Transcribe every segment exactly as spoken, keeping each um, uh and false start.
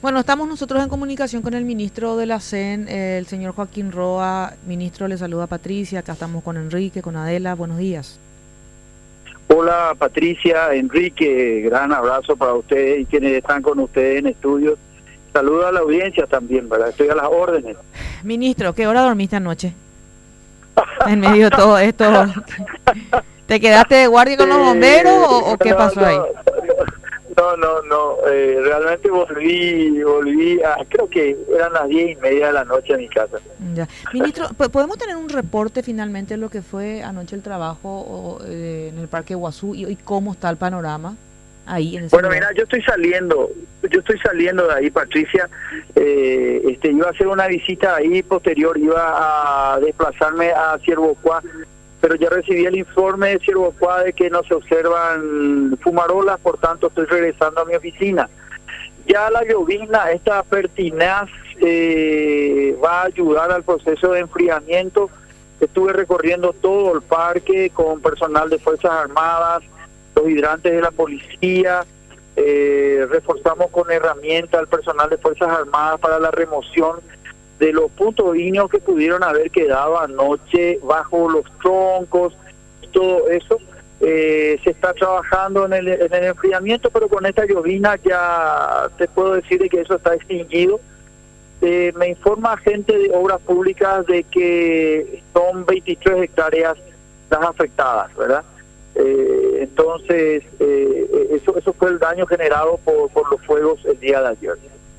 Bueno, estamos nosotros en comunicación con el ministro de la C E N, el señor Joaquín Roa. Ministro, le saluda Patricia, acá estamos con Enrique, con Adela, buenos días. Hola Patricia, Enrique, gran abrazo para ustedes y quienes están con ustedes en estudios. Saludo a la audiencia también, ¿verdad? Estoy a las órdenes. Ministro, ¿qué hora dormiste anoche? En medio de todo esto, ¿te quedaste de guardia con los bomberos o, o qué no, pasó no, ahí? No, no, no, eh, realmente volví, volví a, creo que eran las diez y media de la noche a mi casa. Ya. Ministro, ¿podemos tener un reporte finalmente de lo que fue anoche el trabajo o, eh, en el Parque Iguazú y, y cómo está el panorama ahí en ese Bueno, lugar? mira, yo estoy saliendo, yo estoy saliendo de ahí, Patricia. Eh, este, iba a hacer una visita ahí posterior, iba a desplazarme a Ciervocuá, pero ya recibí el informe de Ciervocuá de que no se observan fumarolas, por tanto estoy regresando a mi oficina. Ya la llovizna, esta pertinaz, eh, va a ayudar al proceso de enfriamiento. Estuve recorriendo todo el parque con personal de Fuerzas Armadas, los hidrantes de la policía, eh, reforzamos con herramientas al personal de Fuerzas Armadas para la remoción de los puntos ígneos que pudieron haber quedado anoche bajo los troncos y todo eso. Eh, se está trabajando en el, en el enfriamiento, pero con esta llovizna ya te puedo decir de que eso está extinguido. Eh, me informa gente de Obras Públicas de que son veintitrés hectáreas las afectadas, ¿verdad? Eh, entonces, eh, eso eso fue el daño generado por, por los fuegos el día de ayer.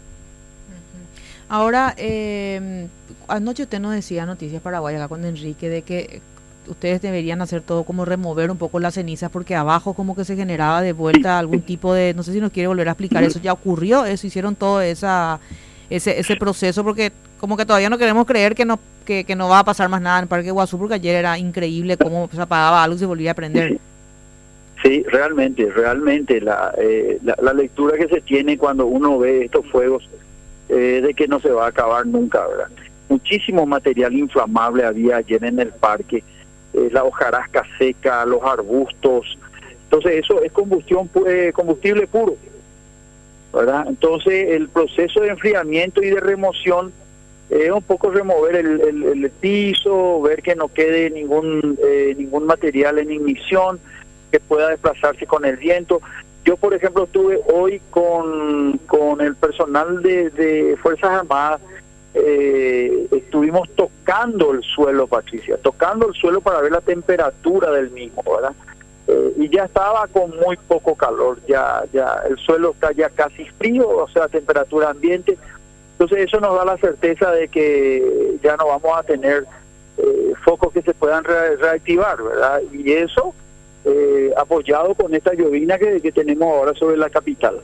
Ahora, eh, anoche usted nos decía Noticias Paraguay acá con Enrique de que ustedes deberían hacer todo como remover un poco las cenizas porque abajo como que se generaba de vuelta algún tipo de, no sé si nos quiere volver a explicar eso, ya ocurrió eso, hicieron todo esa ese ese proceso porque como que todavía no queremos creer que no que, que no va a pasar más nada en el Parque Iguazú porque ayer era increíble cómo se apagaba algo y se volvía a prender. Sí, realmente, realmente la, eh, la, la lectura que se tiene cuando uno ve estos fuegos eh, de que no se va a acabar nunca, ¿verdad? Muchísimo material inflamable había ayer en el parque, eh, la hojarasca seca, los arbustos, entonces eso es combustión eh, combustible puro, ¿verdad? Entonces el proceso de enfriamiento y de remoción es eh, un poco remover el, el, el piso, ver que no quede ningún eh, ningún material en ignición que pueda desplazarse con el viento. Yo, por ejemplo, estuve hoy con, con el personal de, de Fuerzas Armadas, eh, estuvimos tocando el suelo, Patricia, tocando el suelo para ver la temperatura del mismo, ¿verdad? Eh, y ya estaba con muy poco calor, ya ya el suelo está ya casi frío, o sea, temperatura ambiente. Entonces eso nos da la certeza de que ya no vamos a tener eh, focos que se puedan re reactivar, ¿verdad? Y eso eh, apoyado con esta llovizna que, que tenemos ahora sobre la capital.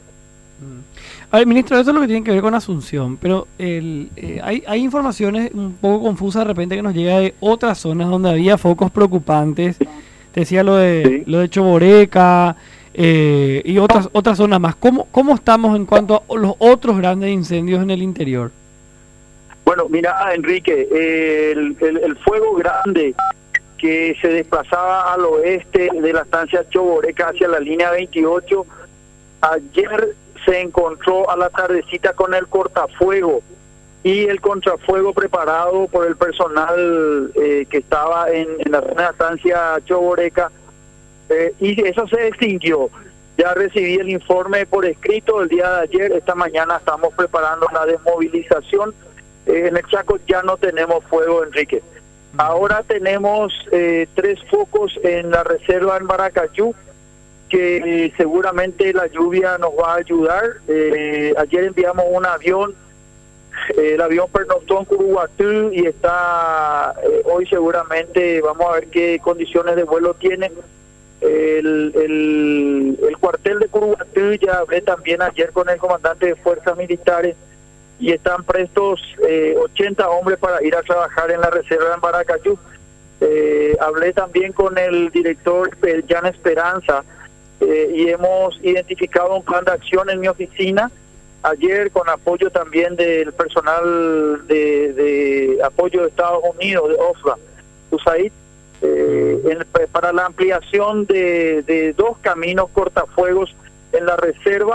A ver, ministro, eso es lo que tiene que ver con Asunción, pero el, eh, hay, hay informaciones un poco confusas de repente que nos llega de otras zonas donde había focos preocupantes. Te decía lo de sí. lo de Choboreca eh, y otras otras zonas más. ¿Cómo, ¿Cómo estamos en cuanto a los otros grandes incendios en el interior? Bueno, mira, Enrique, eh, el, el, el fuego grande que se desplazaba al oeste de la estancia Choboreca hacia la línea veintiocho, ayer se encontró a la tardecita con el cortafuego y el contrafuego preparado por el personal eh, que estaba en, en la estancia Choboreca, eh, y eso se extinguió. Ya recibí el informe por escrito el día de ayer, esta mañana estamos preparando la desmovilización. Eh, en el Chaco ya no tenemos fuego, Enrique. Ahora tenemos eh, tres focos en la reserva en Maracayú, que eh, seguramente la lluvia nos va a ayudar. Eh, ayer enviamos un avión, eh, el avión pernoctó en Curuguatú y está, eh, hoy seguramente vamos a ver qué condiciones de vuelo tiene. El, el, el cuartel de Curuguatú, ya hablé también ayer con el comandante de Fuerzas Militares, y están prestos eh, ochenta hombres para ir a trabajar en la reserva en Maracayú. Eh, hablé también con el director Jan Esperanza eh, y hemos identificado un plan de acción en mi oficina ayer con apoyo también del personal de, de apoyo de Estados Unidos, de O S L A, U S A I D, eh, en, para la ampliación de, de dos caminos cortafuegos en la reserva,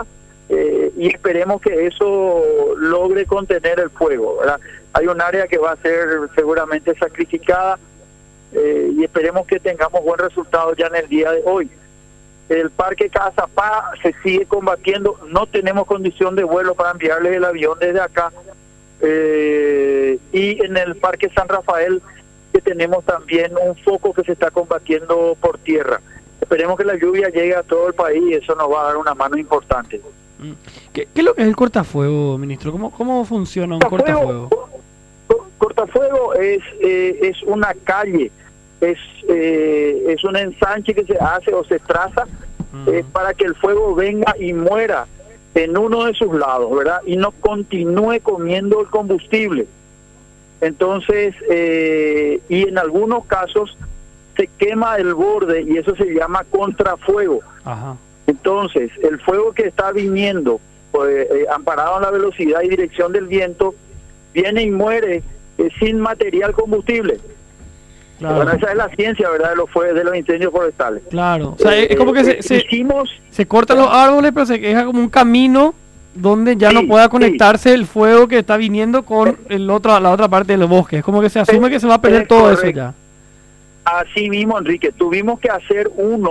eh, y esperemos que eso logre contener el fuego, ¿verdad? Hay un área que va a ser seguramente sacrificada, eh, y esperemos que tengamos buen resultado ya en el día de hoy. El Parque Cazapá se sigue combatiendo, no tenemos condición de vuelo para enviarles el avión desde acá, eh, y en el Parque San Rafael que tenemos también un foco que se está combatiendo por tierra. Esperemos que la lluvia llegue a todo el país y eso nos va a dar una mano importante. ¿Qué, qué es lo que es el cortafuego, ministro? ¿Cómo, cómo funciona un cortafuego? Cortafuego, cortafuego es, eh, es una calle, es eh, es un ensanche que se hace o se traza uh-huh. eh, para que el fuego venga y muera en uno de sus lados, ¿verdad? Y no continúe comiendo el combustible. Entonces, eh, y en algunos casos se quema el borde y eso se llama contrafuego. Ajá. Entonces, el fuego que está viniendo, pues, eh, amparado en la velocidad y dirección del viento, viene y muere eh, sin material combustible. Claro. Bueno, esa es la ciencia, ¿verdad?, de los, fue de los incendios forestales. Claro, o sea, eh, es como que se, se, hicimos, se cortan los árboles, pero se deja como un camino donde ya sí, no pueda conectarse sí. el fuego que está viniendo con el otro, la otra parte del bosque. Es como que se asume que se va a perder es todo correcto. Eso ya. Así mismo, Enrique, tuvimos que hacer uno,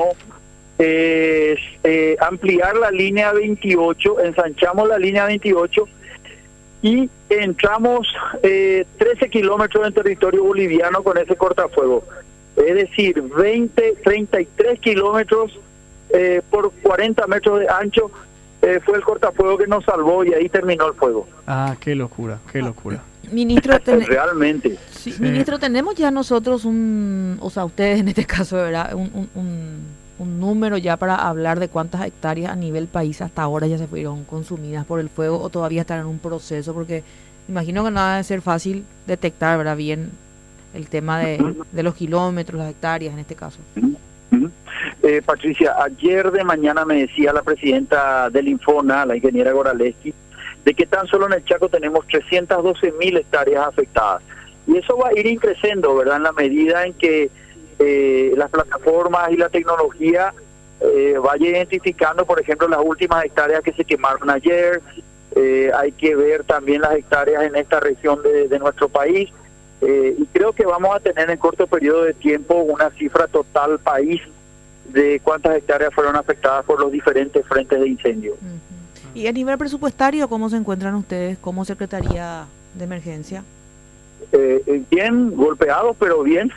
eh, eh, ampliar la línea veintiocho, ensanchamos la línea veintiocho y entramos eh, trece kilómetros en territorio boliviano con ese cortafuego. Es decir, veinte, treinta y tres kilómetros eh, por cuarenta metros de ancho eh, fue el cortafuego que nos salvó y ahí terminó el fuego. Ah, qué locura, qué locura. Ministro, ten... realmente. Sí, sí. Ministro, tenemos ya nosotros un, o sea, ustedes en este caso, ¿verdad? Un, un, un, un número ya para hablar de cuántas hectáreas a nivel país hasta ahora ya se fueron consumidas por el fuego o todavía están en un proceso, porque imagino que no va a ser fácil detectar, ¿verdad?, bien el tema de, de los kilómetros, las hectáreas en este caso. Eh, Patricia, ayer de mañana me decía la presidenta del Infona, la ingeniera Goraleski, de que tan solo en el Chaco tenemos trescientas doce mil hectáreas afectadas. Y eso va a ir increciendo, ¿verdad?, en la medida en que eh, las plataformas y la tecnología eh, vaya identificando, por ejemplo, las últimas hectáreas que se quemaron ayer. Eh, hay que ver también las hectáreas en esta región de, de nuestro país. Eh, y creo que vamos a tener en corto periodo de tiempo una cifra total país de cuántas hectáreas fueron afectadas por los diferentes frentes de incendio. Uh-huh. Y a nivel presupuestario, ¿cómo se encuentran ustedes como Secretaría de Emergencia? Eh, bien, golpeados, pero bien.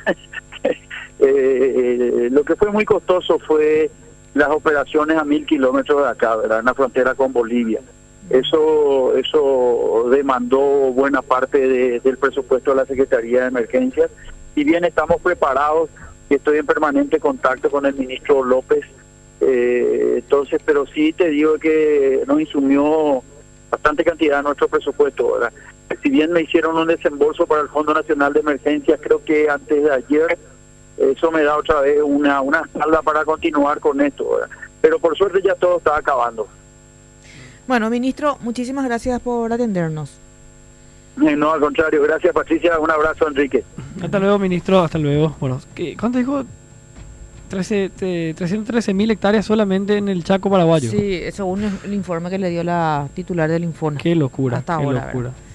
eh, lo que fue muy costoso fue las operaciones a mil kilómetros de acá, ¿verdad?, en la frontera con Bolivia. Eso eso demandó buena parte de, del presupuesto de la Secretaría de Emergencias. Si bien estamos preparados y estoy en permanente contacto con el ministro López, eh, entonces, pero sí te digo que nos insumió bastante cantidad de nuestro presupuesto, ¿verdad? Si bien me hicieron un desembolso para el Fondo Nacional de Emergencias, creo que antes de ayer, eso me da otra vez una, una espalda para continuar con esto, ¿verdad? Pero por suerte ya todo está acabando. Bueno, ministro, muchísimas gracias por atendernos. No, al contrario, gracias, Patricia, un abrazo, Enrique. Hasta luego, ministro, hasta luego. Bueno, ¿cuánto dijo? trece, trescientas trece mil hectáreas solamente en el Chaco paraguayo. Sí, según el informe que le dio la titular del Infona. Qué locura, hasta qué ahora, locura. ¿verdad?